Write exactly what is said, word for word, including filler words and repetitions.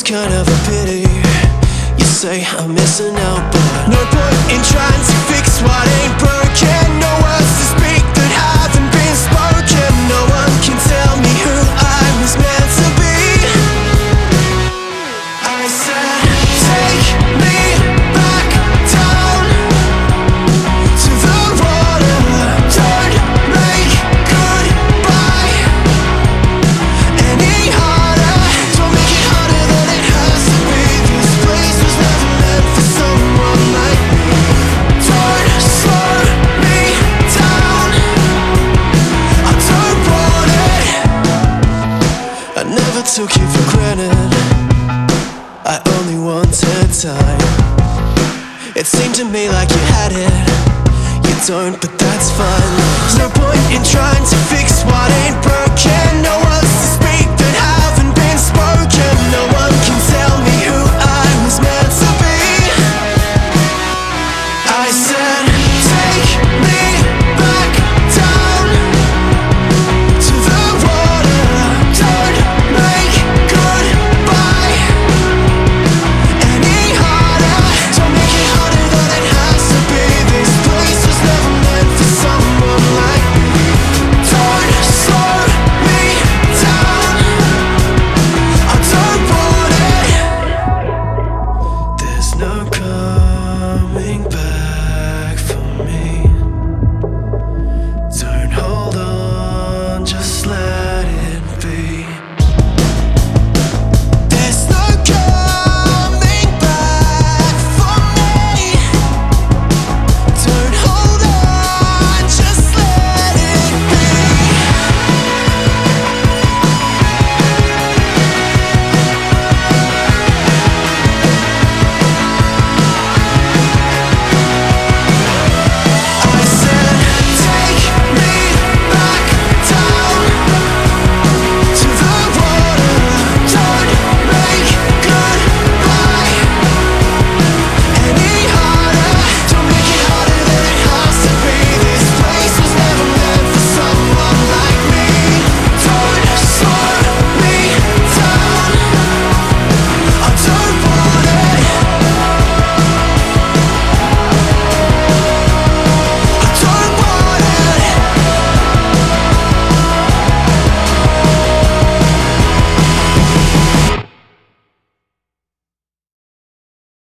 kind of a pity. You say I'm missing out, but no point in trying to fix what ain't broken. No words to speak that haven't been spoken. No one can tell me who I was meant to be. I said, take me back down to the water. Don't make goodbye any harder. Don't make it harder than it has to be. This place was never meant for someone like me. Don't slow me down, I don't want it. I never took you for granted, I only wanted time. It seemed to me like you had it. You don't, but that's fine. There's no point in trying to fix what ain't broken. No one